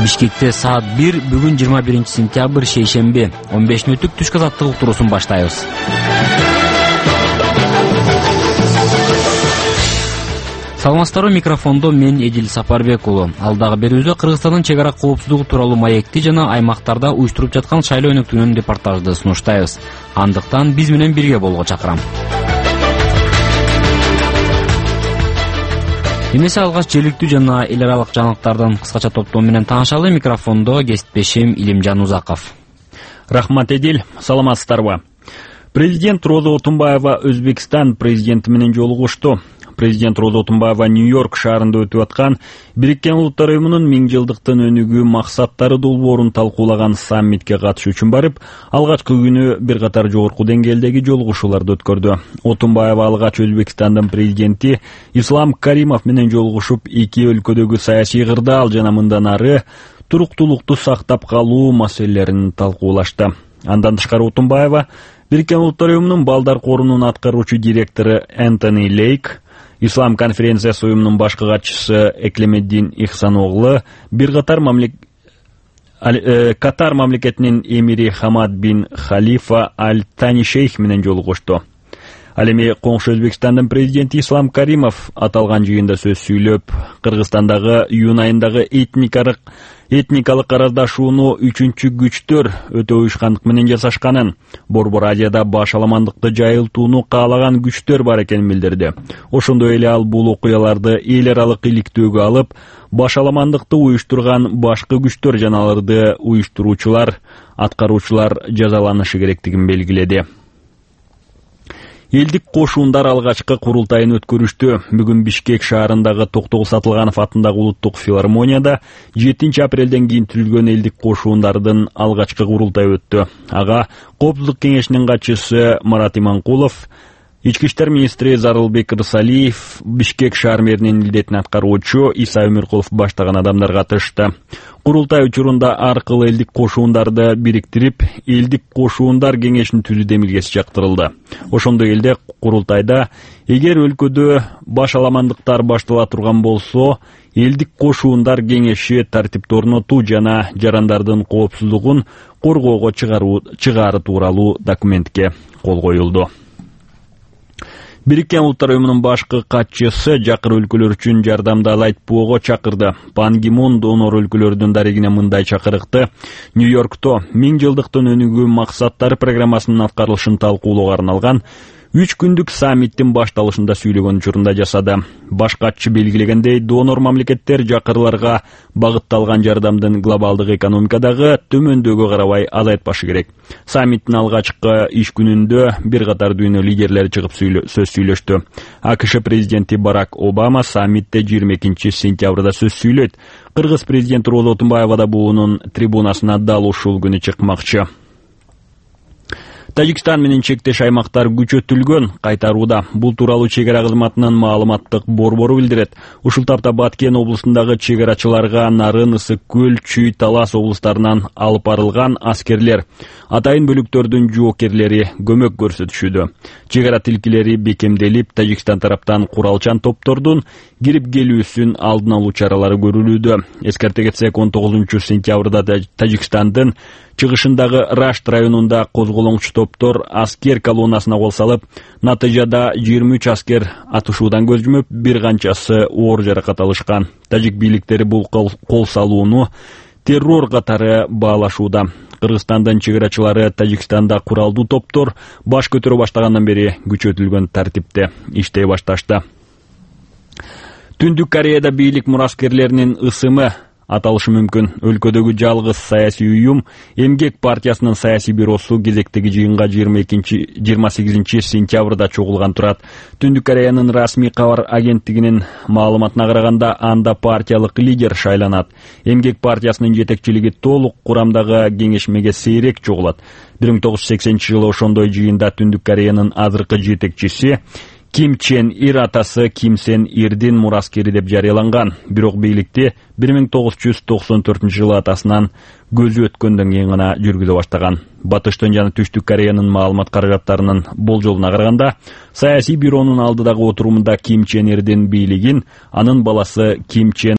Бишкекте саат 1 бүгүн 21 сентябрь шейшемби 15 мүнөттүк түшкү азаттык уктуруусун баштайбыз. Саламатсыздарбы, микрофондо мен Эдил Сапарбек уулу. Алдагы берүүбүздө Кыргызстандын чек ара коопсуздугу тууралуу маекти жана аймактарда уюштуруп жаткан шайлоо өнөктүгүнүн репортажды сунуштайбыз. Андыктан биз менен бирге болууга чакырам. Эмесе алгач желиктүү жана эл аралык жаңылыктардын кыскача топтому менен таанышалы. Микрофондо кесиптешим Илимжан Узаков. Рахмат, Эдил. Саламатсыздарбы. Президент Роза Отунбаева Өзбекстан президенти менен жолугушту. Президент Роза Отунбаева Нью-Йорк шаарында өтүп аткан Бириккен Улуттар Уюмунун 1000 жылдыктын өнүгүү максаттары долбоорун талкуулаган саммитке катышуу үчүн барып, алгачкы күнү бир катар жогорку деңгээлдеги жолугушууларды өткөрдү. Отунбаева алгач Өзбекстандын президенти Ислам Каримов менен жолугушуп, эки өлкөдөгү саясий кырдаал жана мындан ары туруктуулукту сактап калуу маселелерин талкуулашты. Андан тышкары Отунбаева Бириккен Улуттар Уюмунун балдар корунун аткаруучу директору Энтони Лейк, Ислам конференциясы уюмунун башкы катчысы Эклемеддин Ихсан оглу, бир катар Катар мамлекетинин эмири Хамад бин Халифа Аль-Тани шейх менен жолугушту. Ал эми коңшу Өзбекстандын президенти Ислам Каримов аталган жыйында сөз сүйлөп, Кыргызстандагы июнь айындагы этникалык араздашууну үчүнчү күчтөр өтө уюшкандык менен жасашканын, Борбор Азияда баш аламандыкты жайылтууну каалаган күчтөр бар экенин билдирди. Ошондой эле ал бул окуяларды эл аралык иликтөөгө алып, баш аламандыкты уюштурган башкы күчтөр жана аларды уюштуруучулар, аткаруучулар жазаланышы керектигин белгиледи. Элдик кошуундар алгачкы курултайын өткөрүштү. Бүгүн Бишкек шаарындагы Токтогул Сатылганов атындагы улуттук филармонияда 7 апрелден кийин түзүлгөн элдик кошуундардын алгачкы курултайы өттү. Ага Коопсуздук кеңешинин катчысы Марат Иманкулов, Ички иштер министри Зарылбек Рысалиев, Бишкек шаар мэринин милдетин аткаруучу Иса Өмүркулов баштаган адамдар катышты. Курултай учурунда аркылуу элдик кошуундарды бириктирип, элдик кошуундар кеңешин түзүү демилгеси жактырылды. Ошондой эле курултайда эгер өлкөдө баш аламандыктар баштала турган болсо, элдик кошуундар кеңеши тартипти орнотуу жана жарандардын коопсуздугун коргоого чыгаары тууралуу документке кол коюлду. Бириккен Улуттар Уюмунун башкы катчысы жакыр өлкөлөр үчүн жардамды айтпоого чакырды. Пан Ги Мун донор өлкөлөрдүн дарегине мындай чакырыкты. Нью-Йоркто 1000 жылдыктын өнүгүү максаттары программасынын аткарылышын талкуулоого арналган 3 күндүк саммиттин башталышында сүйлөгөн учурунда жасады. Баш катчы белгилегендей, донор мамлекеттер жакырларга багытталган жардамдын глобалдык экономикадагы төмөндөөгө карабай азайтпашы керек. Саммиттин алгачкы иш күнүндө бир катар дүйнө лидерлери чыгып сөз сүйлөштү. АКШ президенти Барак Обама саммитте 22 сентябрда сөз сүйлөйт. Кыргыз президенти Роза Отунбаева да буунун трибунасына дал ушул күнү чыкмакчы. Тажикстан менен чектеш аймактар күчөтүлгөн кайтарууда. Бул тууралуу чек ара кызматынын маалыматтык борбору билдирет. Ушул тапта Баткен облусундагы чек арачыларга Нарын, Ысык көл, Чүй, Талас облустарынан алып барылган аскерлер, атайын бөлүктөрдүн жоокерлери көмөк көрсөтүшүүдө. Чек ара тилкилери бекемделип, Тажикстан тараптан куралчан топтордун кирип келүүсүн алдын алуу чаралары көрүлүүдө. Эскерте кетсек, 19 сентябрда Тажикстандын чыгышындагы Рашт районунда козголоңчу топтор аскер колоннасына кол салып, натыйжада 23 аскер атышуудан көз жумуп, бир канчасы оор жаракат алышкан. Тажик бийликтери бул кол салууну террор катары баалашууда. Кыргызстандын чек арачылары Тажикстанда куралдуу топтор баш көтөрө баштагандан бери күчөтүлгөн тартипте иштей башташты. Түндүк Кореяда бийлик мураскерлеринин ысымы аталышы мүмкүн. Өлкөдөгү жалгыз саясий уюм Эмгек партиясынын саясий бюросу кезектеги жыйынга 28 сентябрда чогулган турат. Түндүк Кореянын расмий кабар агенттигинин маалыматына караганда, анда партиялык лидер шайланат. Эмгек партиясынын жетекчилиги толук курамдагы кеңешмеге сейрек чогулат. 1980-жылы ошондой жыйында Түндүк Кореянын азыркы жетекчиси Ким Чен Ир атасы Ким Сен Ирдин мураскери деп жарыяланган. Бирок бийликти 1994-жылы атасынан көзү өткөндөн кийин гана жүргүзө баштаган. Батыштын жана Түштүк Кореянын маалымат каражаттарынын болжолуна караганда, саясий бюронун алдыдагы отурумунда Ким Чен Ирдин бийлигин анын баласы Ким Чен